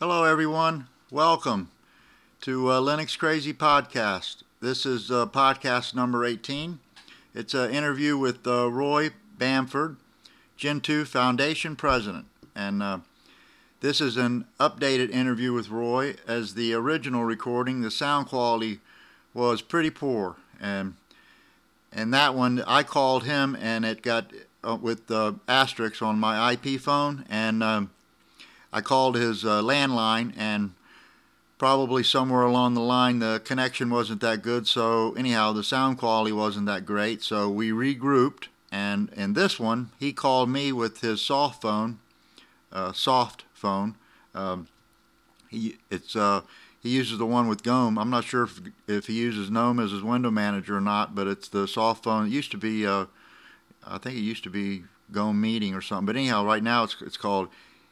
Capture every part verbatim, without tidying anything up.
Hello, everyone. Welcome to uh, Linux Crazy Podcast. This is uh, podcast number eighteen. It's an interview with uh, Roy Bamford, Gentoo Foundation President. And uh, this is an updated interview with Roy, as the original recording, the sound quality was pretty poor. And and that one, I called him, and it got uh, with uh, asterisks on my I P phone, and um, I called his uh, landline, and probably somewhere along the line the connection wasn't that good. So anyhow, the sound quality wasn't that great. So we regrouped, and in this one, he called me with his soft phone, uh, soft phone. Um, he it's uh, he uses the one with GNOME. I'm not sure if if he uses GNOME as his window manager or not, but it's the soft phone. It used to be, uh, I think it used to be GNOME Meeting or something. But anyhow, right now it's it's called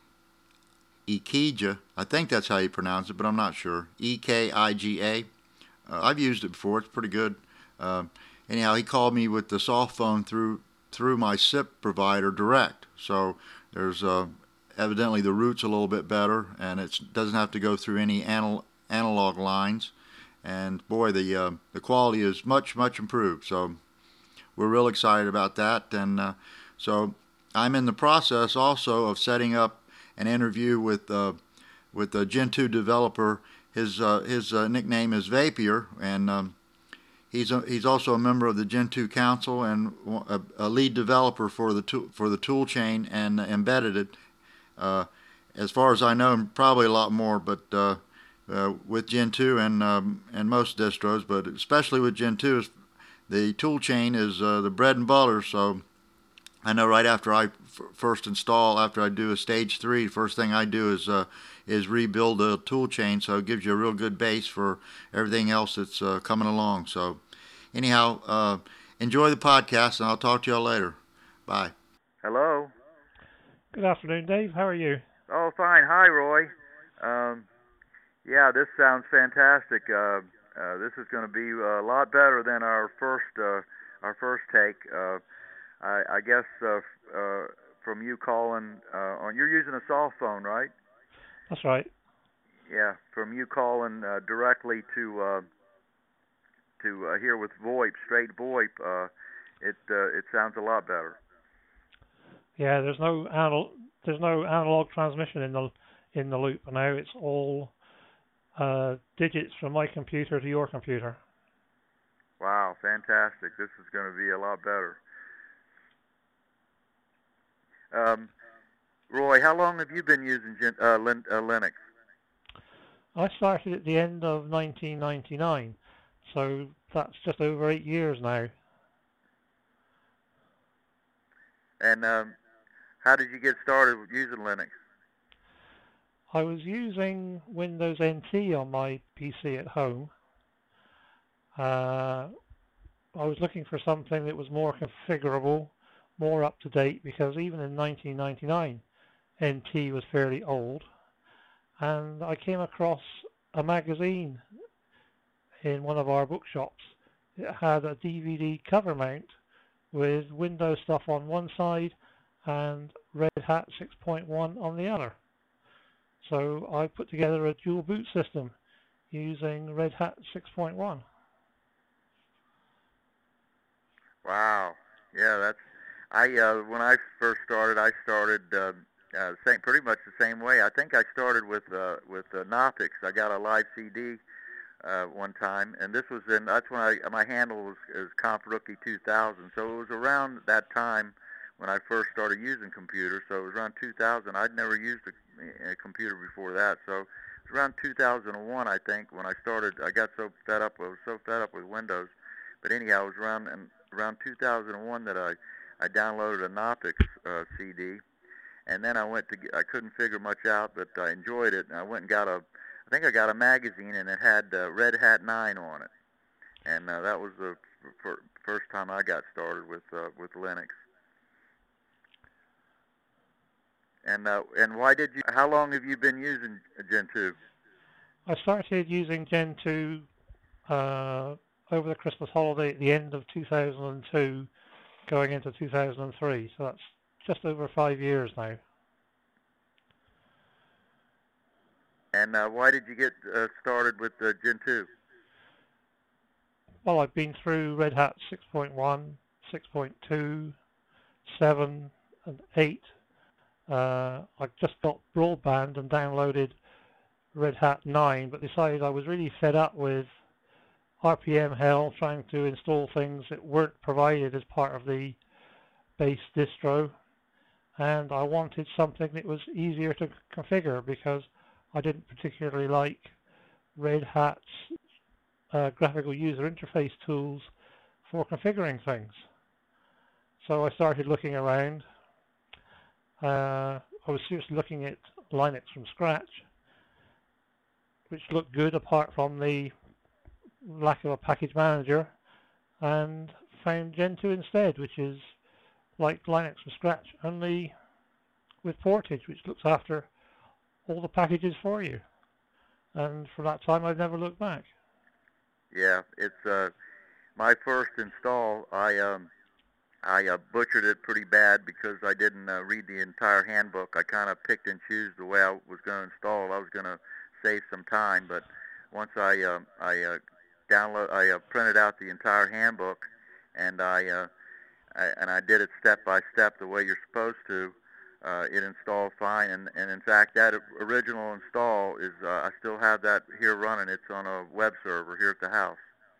Ekiga. I think that's how you pronounce it, but I'm not sure. E K I G A. Uh, I've used it before. It's pretty good. Uh, anyhow, he called me with the soft phone through through my S I P provider direct. So there's uh, evidently the route's a little bit better, and it doesn't have to go through any anal- analog lines. And boy, the uh, the quality is much much improved. So we're real excited about that. And uh, so I'm in the process also of setting up an interview with uh, with a Gentoo developer. His uh, his uh, nickname is Vapier, and um, he's a, he's also a member of the Gentoo Council and a, a lead developer for the tool, for the tool chain and embedded it. Uh, as far as I know, probably a lot more, but uh, uh, with Gentoo and um, and most distros, but especially with Gentoo, the tool chain is uh, the bread and butter. So I know right after I f- first install, after I do a stage three, first thing I do is uh, is rebuild the tool chain, so it gives you a real good base for everything else that's uh, coming along. So anyhow, uh, enjoy the podcast, and I'll talk to y'all later. Bye. Hello. Good afternoon, Dave. How are you? Oh, fine. Hi, Roy. Um, yeah, this sounds fantastic. Uh, uh, this is going to be a lot better than our first uh, our first take. Uh, I, I guess uh, uh, from you calling uh, on, you're using a soft phone, right? That's right. Yeah, from you calling uh, directly to uh, to uh, here with VoIP, straight VoIP. Uh, it uh, it sounds a lot better. Yeah, there's no anal- there's no analog transmission in the in the loop now. It's all uh, digits from my computer to your computer. Wow, fantastic! This is going to be a lot better. Um, Roy, how long have you been using Gen- uh, Lin- uh, Linux? I started at the end of nineteen ninety-nine, so that's just over eight years now. And um, how did you get started with using Linux? I was using Windows N T on my P C at home. Uh, I was looking for something that was more configurable, more up to date, because even in nineteen ninety-nine, N T was fairly old. And I came across a magazine in one of our bookshops. It had a D V D cover mount with Windows stuff on one side and Red Hat six point one on the other. So I put together a dual boot system using Red Hat six point one. Wow. Yeah, that's I. Uh, when I first started, I started uh, uh, same, pretty much the same way. I think I started with uh, with uh, Knoppix. I got a live C D uh, one time, and this was in. That's when I my handle was is Conf Rookie two thousand. So it was around that time when I first started using computers. So it was around two thousand. I'd never used a, a computer before that. So it was around two thousand one, I think, when I started. I got so fed up. I was so fed up with Windows. But anyhow, it was around and around two thousand one that I I downloaded a Knoppix uh, C D, and then I went to get, I couldn't figure much out, but I enjoyed it, and I went and got a I think I got a magazine, and it had uh, Red Hat nine on it, and uh, that was the f- first time I got started with uh, with Linux. And uh, and why did you? How long have you been using Gentoo? I started using Gentoo uh, over the Christmas holiday at the end of two thousand two, going into two thousand three. So that's just over five years now. And uh, why did you get uh, started with uh, Gentoo? Well, I've been through Red Hat six point one, six point two, seven, and eight. Uh, I just got broadband and downloaded Red Hat nine, but decided I was really fed up with R P M hell trying to install things that weren't provided as part of the base distro, and I wanted something that was easier to configure because I didn't particularly like Red Hat's uh, graphical user interface tools for configuring things. So I started looking around. Uh, I was seriously looking at Linux from scratch, which looked good apart from the lack of a package manager, and found Gentoo instead, which is like Linux from scratch, only with Portage, which looks after all the packages for you. And from that time, I've never looked back. Yeah, it's uh, my first install. I um, I uh, butchered it pretty bad because I didn't uh, read the entire handbook. I kind of picked and chose the way I was going to install. I was going to save some time, but once I uh, I uh, download, I uh, printed out the entire handbook, and I, uh, I and I did it step by step the way you're supposed to. Uh, it installed fine, and, and in fact, that original install is uh, I still have that here running. It's on a web server here at the house.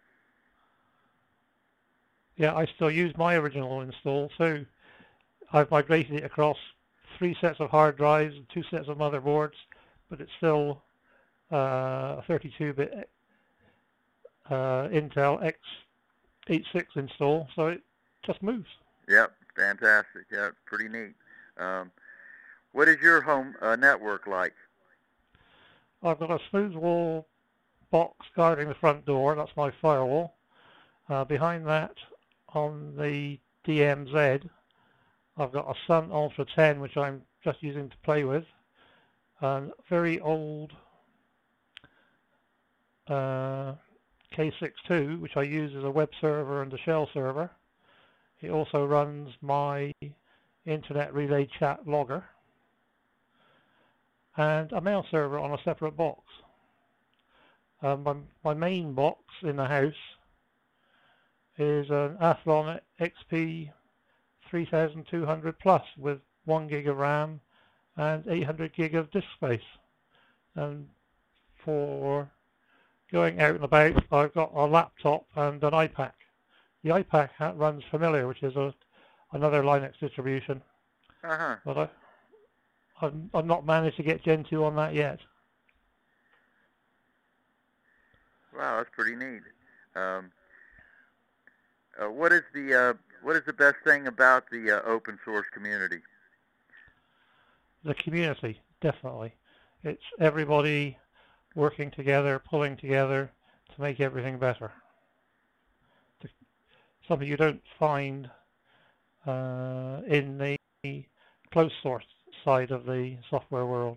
Yeah, I still use my original install too. I've migrated it across three sets of hard drives and two sets of motherboards, but it's still uh, a thirty-two bit uh, Intel x eighty-six install, so it just moves. Yep, fantastic. Yeah, pretty neat. Um, what is your home uh, network like? I've got a smooth wall box guarding the front door. That's my firewall. Uh, behind that, on the D M Z, I've got a Sun Ultra ten, which I'm just using to play with. A very old uh, K sixty-two, which I use as a web server and a shell server. It also runs my Internet Relay Chat logger and a mail server on a separate box. Um, my, my main box in the house is an Athlon X P thirty-two hundred plus with one gig of RAM and eight hundred gig of disk space. And for going out and about, I've got a laptop and an iPac. The iPac runs Familiar, which is a another Linux distribution. Uh-huh. But I, I've, I've not managed to get Gentoo on that yet. Wow, that's pretty neat. Um, uh, what is the uh, what is the best thing about the uh, open source community? The community, definitely. It's everybody working together, pulling together to make everything better. Something you don't find uh, in the closed source side of the software world.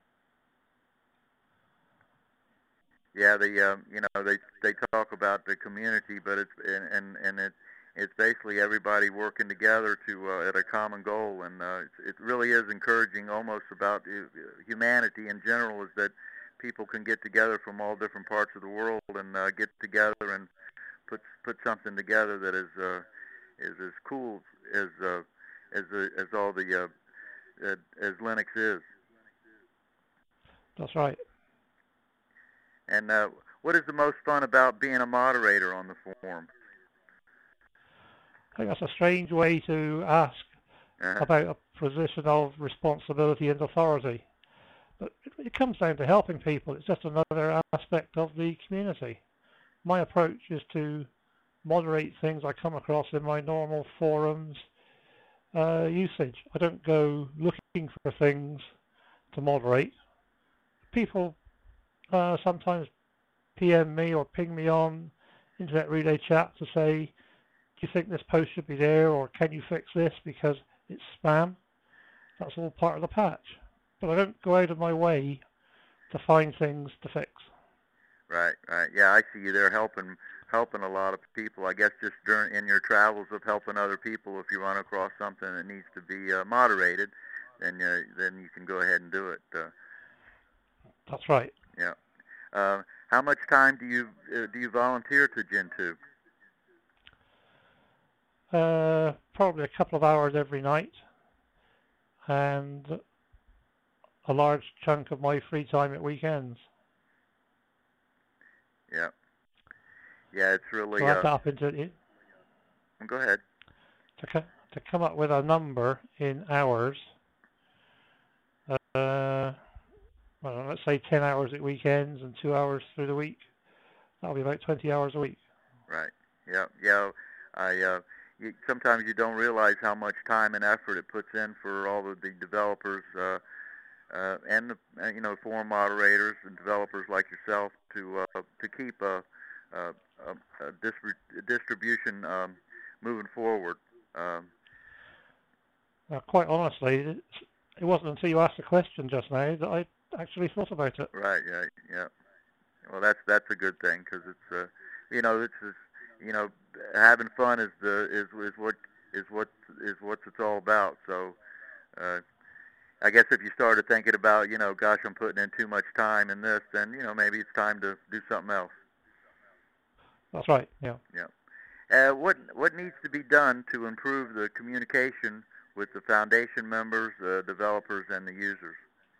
Yeah, the um, you know they they talk about the community, but it's and and, and it it's basically everybody working together to uh, at a common goal, and uh, it's, it really is encouraging. Almost about uh, humanity in general is that people can get together from all different parts of the world and uh, get together and put put something together that is uh, is as cool as uh, as uh, as all the uh, uh, as Linux is. That's right. And uh, what is the most fun about being a moderator on the forum? I think that's a strange way to ask Uh-huh. about a position of responsibility and authority. But it, it comes down to helping people. It's just another aspect of the community. My approach is to moderate things I come across in my normal forums uh, usage. I don't go looking for things to moderate. People uh, sometimes P M me or ping me on Internet Relay Chat to say, do you think this post should be there, or can you fix this because it's spam? That's all part of the patch. But I don't go out of my way to find things to fix. Right, right. Yeah, I see you there helping helping a lot of people. I guess just during in your travels of helping other people, if you run across something that needs to be uh, moderated, then uh, then you can go ahead and do it. Uh, That's right. Yeah. Uh, how much time do you uh, do you volunteer to Gentoo? Uh, probably a couple of hours every night, and a large chunk of my free time at weekends. Yeah. Yeah, it's So really. add Uh, that up into it. go ahead. To, co- to come up with a number in hours, uh, well, let's say ten hours at weekends and two hours through the week. That'll be about twenty hours a week. Right. Yeah. Yeah. I. Uh, you, sometimes you don't realize how much time and effort it puts in for all of the developers uh, uh, and the, uh, you know forum moderators and developers like yourself to uh, to keep a, a, a, a distri- distribution um, moving forward. Um, Now, quite honestly, it, it wasn't until you asked the question just now that I actually thought about it. right. Yeah. Yeah. Well, that's that's a good thing because it's uh, you know it's just, you know having fun is the is is what is what is what it's all about. So uh, I guess if you started thinking about you know gosh I'm putting in too much time in this, then you know maybe it's time to do something else. That's right. Yeah. Yeah. Uh, what what needs to be done to improve the communication with the foundation members, uh, developers, and the users?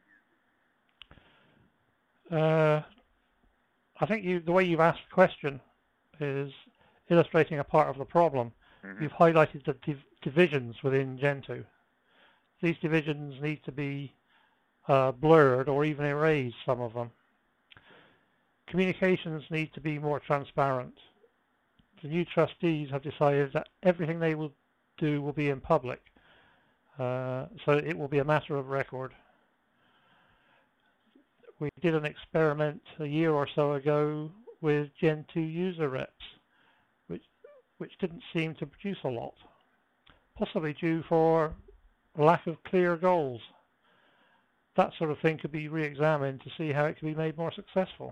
Uh, I think you, the way you've asked the question is illustrating a part of the problem. Mm-hmm. You've highlighted the div divisions within Gentoo. These divisions need to be uh, blurred or even erased, some of them. Communications need to be more transparent. The new trustees have decided that everything they will do will be in public, uh, so it will be a matter of record. We did an experiment a year or so ago with Gentoo user reps, which which didn't seem to produce a lot, possibly due for lack of clear goals. That sort of thing could be re-examined to see how it could be made more successful.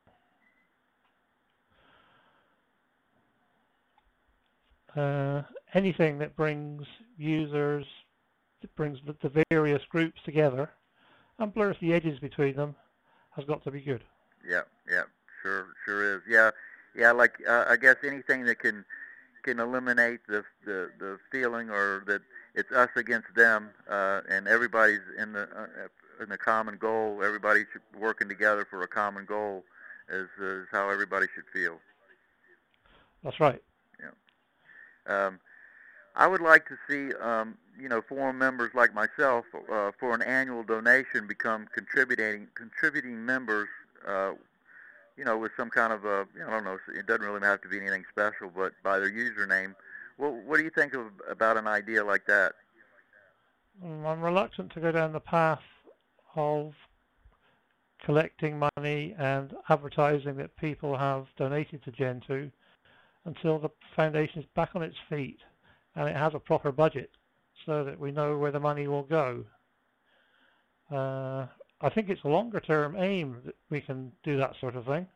Uh, anything that brings users, that brings the various groups together and blurs the edges between them has got to be good. Yeah, yeah, sure, sure is. Yeah, yeah. Like uh, I guess anything that can can eliminate the the the feeling or that it's us against them, uh, and everybody's in the uh, in the common goal. Everybody should working together for a common goal is is how everybody should feel. That's right. Yeah. Um, I would like to see, um, you know, forum members like myself, uh, for an annual donation, become contributing contributing members. Uh, you know, with some kind of a, you know, I don't know, it doesn't really have to be anything special, but by their username. Well, what do you think of about an idea like that? I'm reluctant to go down the path of collecting money and advertising that people have donated to Gentoo until the foundation is back on its feet and it has a proper budget so that we know where the money will go. Uh, I think it's a longer term aim that we can do that sort of thing.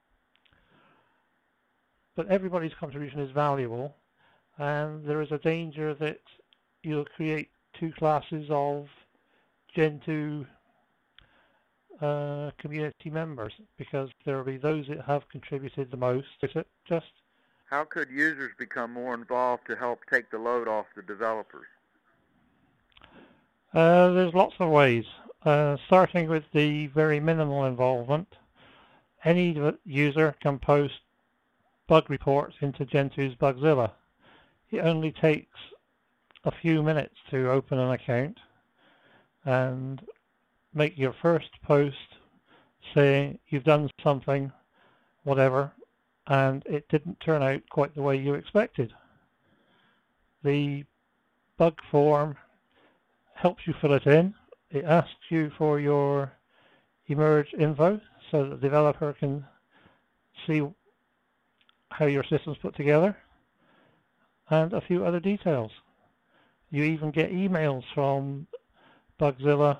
But everybody's contribution is valuable, and there is a danger that you'll create two classes of Gentoo uh, community members, because there will be those that have contributed the most. Is it just? How could users become more involved to help take the load off the developers? Uh, there's lots of ways, uh, starting with the very minimal involvement. Any user can post bug reports into Gentoo's Bugzilla. It only takes a few minutes to open an account and make your first post saying you've done something, whatever, and it didn't turn out quite the way you expected. The bug form helps you fill it in. It asks you for your emerge info so that the developer can see how your system's put together, and a few other details. You even get emails from Bugzilla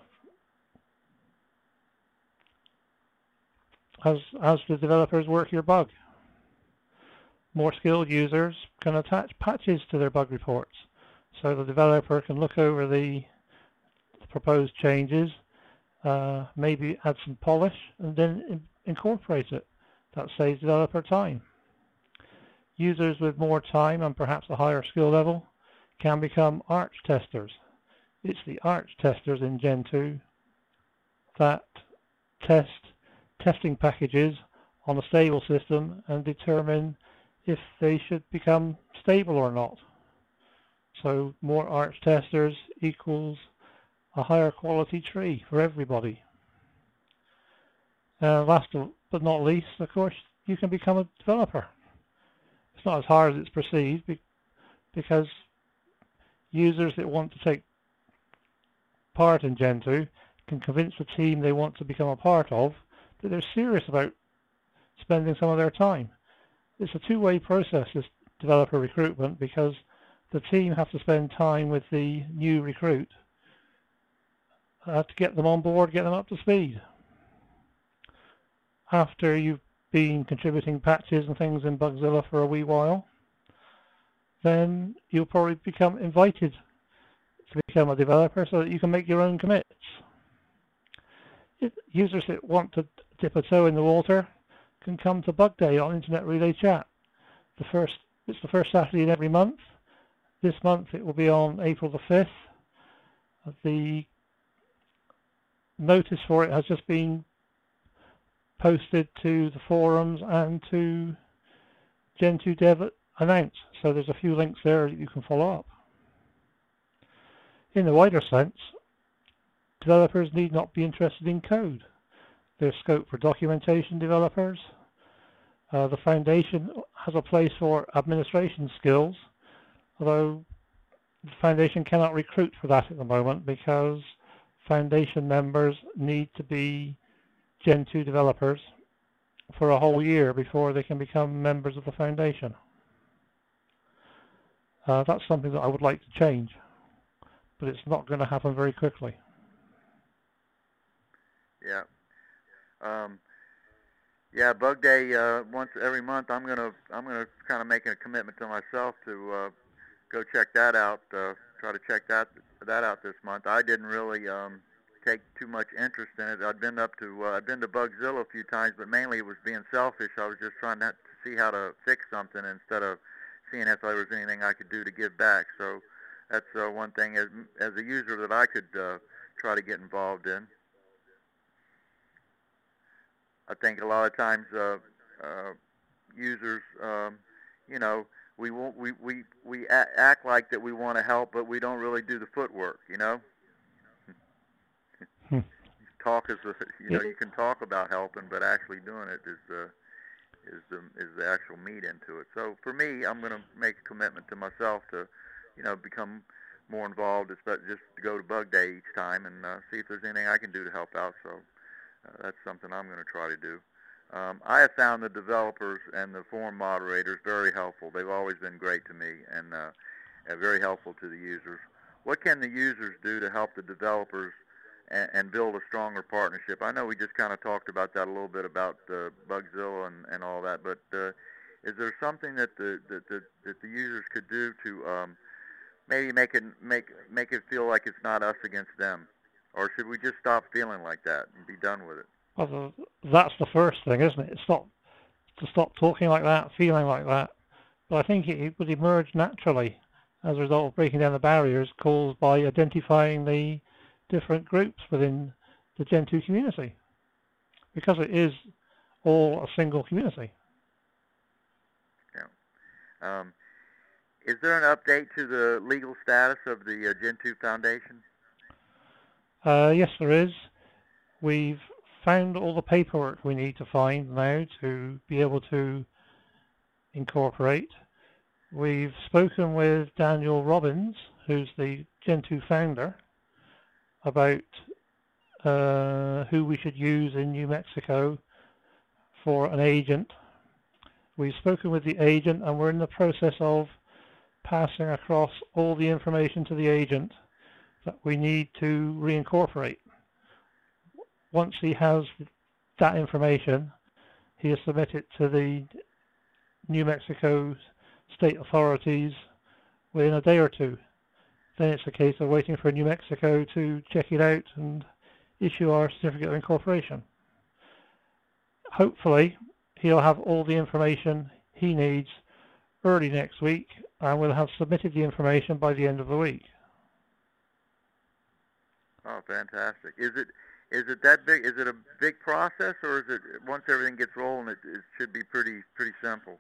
as, as the developers work your bug. More skilled users can attach patches to their bug reports, so the developer can look over the proposed changes uh, maybe add some polish, and then in- incorporate it. That saves developer time. Users with more time and perhaps a higher skill level can become Arch testers. It's the Arch testers in Gentoo that test testing packages on a stable system and determine if they should become stable or not. So more Arch testers equals a higher quality tree for everybody. Uh, last but not least, of course, you can become a developer. It's not as hard as it's perceived because users that want to take part in Gentoo can convince the team they want to become a part of that they're serious about spending some of their time. It's a two-way process, this developer recruitment, because the team have to spend time with the new recruit uh, to get them on board, get them up to speed. After you've been contributing patches and things in Bugzilla for a wee while, then you'll probably become invited to become a developer so that you can make your own commits. If users that want to dip a toe in the water can come to Bug Day on Internet Relay Chat. The first, it's the first Saturday in every month. This month it will be on April the fifth. The notice for it has just been posted to the forums and to Gentoo Dev announced, so there's a few links there that you can follow up. In the wider sense, developers need not be interested in code. There's scope for documentation developers. Uh, the Foundation has a place for administration skills, although the Foundation cannot recruit for that at the moment because Foundation members need to be Gentoo developers for a whole year before they can become members of the Foundation. Uh, that's something that I would like to change, but it's not going to happen very quickly. Yeah. Um, yeah, Bug Day uh, once every month. I'm gonna I'm gonna kind of make a commitment to myself to uh, go check that out. Uh, try to check that that out this month. I didn't really um, take too much interest in it. I'd been up to uh, I'd been to Bugzilla a few times, but mainly it was being selfish. I was just trying to see how to fix something instead of seeing if there was anything I could do to give back. So that's uh, one thing as as a user that I could uh, try to get involved in. I think a lot of times uh, uh, users, um, you know, we won't, we we we a- act like that we want to help, but we don't really do the footwork. You know, Hmm. talk is a, you know you can talk about helping, but actually doing it is the is the is the actual meat into it. So for me, I'm going to make a commitment to myself to, you know, become more involved, especially just to go to Bug Day each time and uh, see if there's anything I can do to help out. So. Uh, that's something I'm going to try to do. Um, I have found the developers and the forum moderators very helpful. They've always been great to me and uh, uh, very helpful to the users. What can the users do to help the developers and, and build a stronger partnership? I know we just kind of talked about that a little bit about uh, Bugzilla and, and all that, but uh, is there something that the, that, the, that the users could do to um, maybe make it, make, make it feel like it's not us against them? Or should we just stop feeling like that and be done with it? Well, that's the first thing, isn't it? It's not to stop talking like that, feeling like that. But I think it would emerge naturally as a result of breaking down the barriers caused by identifying the different groups within the Gentoo community, because it is all a single community. Yeah. Um, is there an update to the legal status of the uh, Gentoo Foundation? Uh, yes, there is. We've found all the paperwork we need to find now to be able to incorporate. We've spoken with Daniel Robbins, who's the Gentoo founder, about uh, who we should use in New Mexico for an agent. We've spoken with the agent and we're in the process of passing across all the information to the agent that we need to reincorporate. Once he has that information, he has submitted to the New Mexico state authorities within a day or two. Then it's a case of waiting for New Mexico to check it out and issue our certificate of incorporation. Hopefully, he'll have all the information he needs early next week, and we'll have submitted the information by the end of the week. Oh, fantastic! Is it is it that big? Is it a big process, or is it once everything gets rolling, it, it should be pretty pretty simple?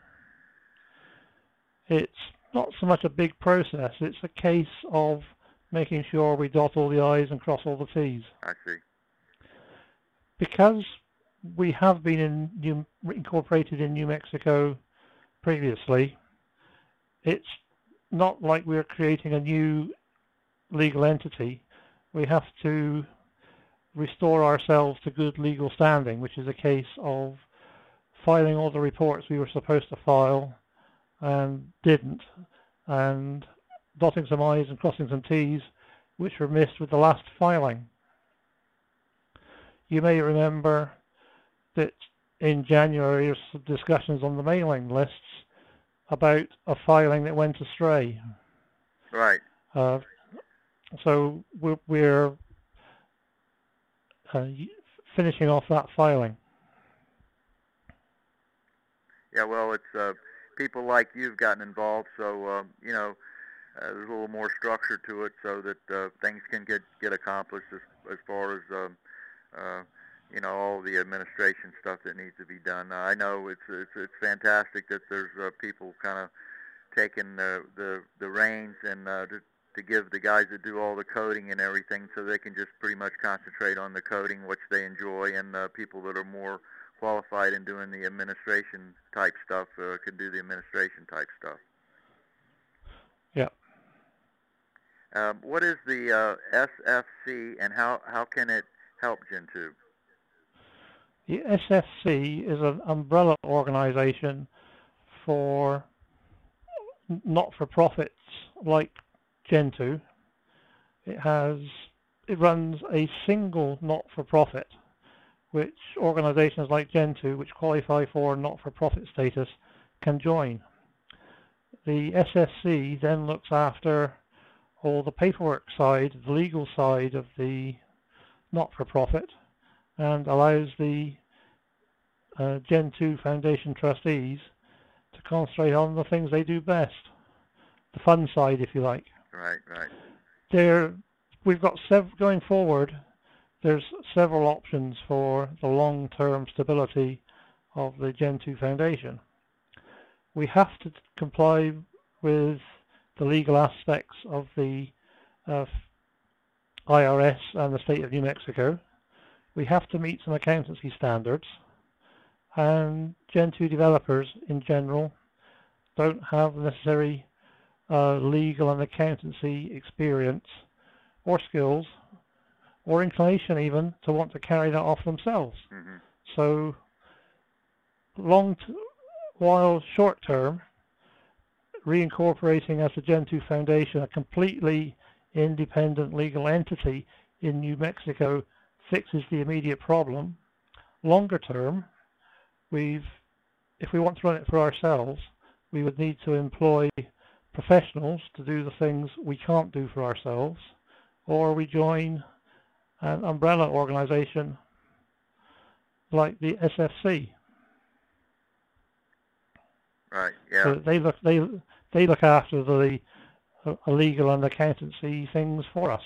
It's not so much a big process. It's a case of making sure we dot all the I's and cross all the T's. I see. Because we have been in New, incorporated in New Mexico previously, it's not like we're creating a new legal entity. We have to restore ourselves to good legal standing, which is a case of filing all the reports we were supposed to file and didn't, and dotting some I's and crossing some T's, which were missed with the last filing. You may remember that in January there were some discussions on the mailing lists about a filing that went astray. Right. Uh, so we're, we're uh, finishing off that filing. Yeah, well, it's uh, people like you've gotten involved, so um, you know uh, there's a little more structure to it, so that uh, things can get get accomplished as as far as um, uh, you know all the administration stuff that needs to be done. Uh, I know it's it's it's fantastic that there's uh, people kind of taking the the the reins and uh, to to give the guys that do all the coding and everything, so they can just pretty much concentrate on the coding, which they enjoy, and uh, people that are more qualified in doing the administration type stuff uh, can do the administration type stuff. Yeah. Um, what is the uh, S F C, and how how can it help Gentoo? The S F C is an umbrella organization for not-for-profits like Gentoo. It has it runs a single not-for-profit, which organizations like Gentoo, which qualify for not-for-profit status, can join. The S F C then looks after all the paperwork side, the legal side of the not-for-profit, and allows the uh, Gentoo Foundation trustees to concentrate on the things they do best, the fun side, if you like. Right, right. There, we've got sev- going forward. There's several options for the long-term stability of the Gentoo Foundation. We have to comply with the legal aspects of the uh, I R S and the state of New Mexico. We have to meet some accountancy standards, and Gentoo developers in general don't have the necessary uh, legal and accountancy experience or skills or inclination even to want to carry that off themselves. Mm-hmm. So long t- while short term, reincorporating as a Gentoo Foundation, a completely independent legal entity in New Mexico, fixes the immediate problem. Longer term, we've, if we want to run it for ourselves, we would need to employ professionals to do the things we can't do for ourselves, or we join an umbrella organization like the S F C. Right. Yeah. So they look they they look after the uh, legal and accountancy things for us.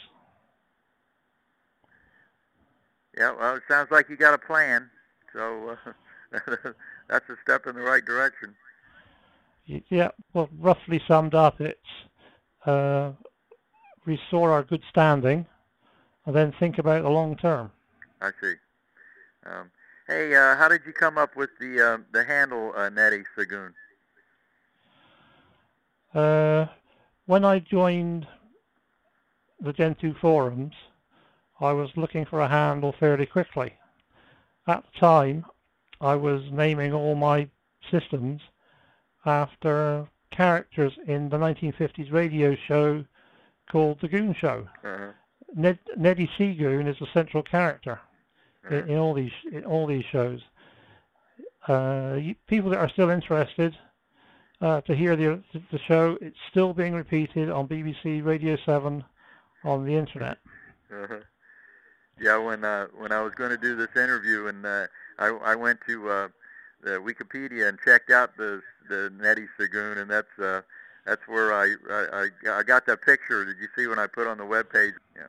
Yeah. Well, it sounds like you got a plan, so uh, that's a step in the right direction. Yeah. Well, roughly summed up, it's uh, restore our good standing, and then think about the long term. I see. Um, hey, uh, how did you come up with the uh, the handle uh, Nettie Sagoon? Uh, when I joined the Gentoo forums, I was looking for a handle fairly quickly. At the time, I was naming all my systems after characters in the nineteen fifties radio show called The Goon Show. Uh-huh. Ned, Neddy Seagoon is the central character uh-huh. in, in all these in all these shows. Uh, people that are still interested uh, to hear the the show, it's still being repeated on B B C Radio seven on the internet. Uh-huh. Yeah, when uh, when I was going to do this interview, and uh, I I went to uh, the Wikipedia and checked out the the Nettie Sagoon, and that's uh, that's where I, I I got that picture. Did you see when I put on the web page? Yeah.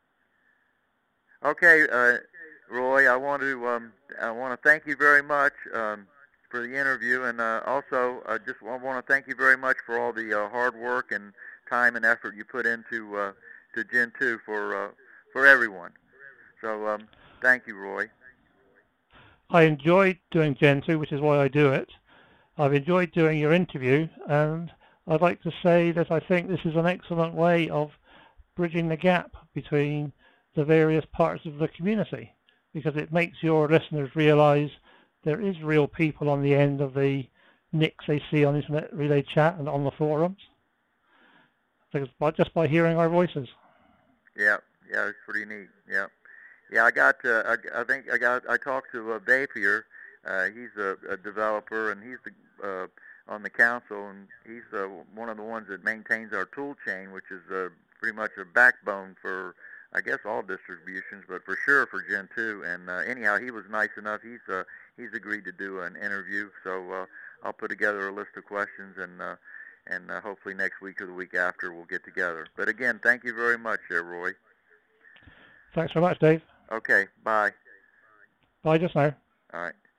Okay, uh, Roy, I want to um, I want to thank you very much um, for the interview, and uh, also I just want to thank you very much for all the uh, hard work and time and effort you put into uh, to Gen two for uh, for everyone. So um, thank you, Roy. I enjoyed doing Gen two, which is why I do it. I've enjoyed doing your interview, and I'd like to say that I think this is an excellent way of bridging the gap between the various parts of the community, because it makes your listeners realize there is real people on the end of the nicks they see on Internet Relay Chat and on the forums, just by hearing our voices. Yeah, yeah, it's pretty neat. Yeah, yeah. I got. Uh, I, I think I got. I talked to uh, Bapier. Uh, he's a, a developer, and he's the, uh, on the council, and he's uh, one of the ones that maintains our tool chain, which is uh, pretty much a backbone for, I guess, all distributions, but for sure for Gen two. And uh, anyhow, he was nice enough. He's uh, he's agreed to do an interview, so uh, I'll put together a list of questions, and uh, and uh, hopefully next week or the week after we'll get together. But again, thank you very much, there, Roy. Thanks very much, Dave. Okay, bye. Bye just now. All right.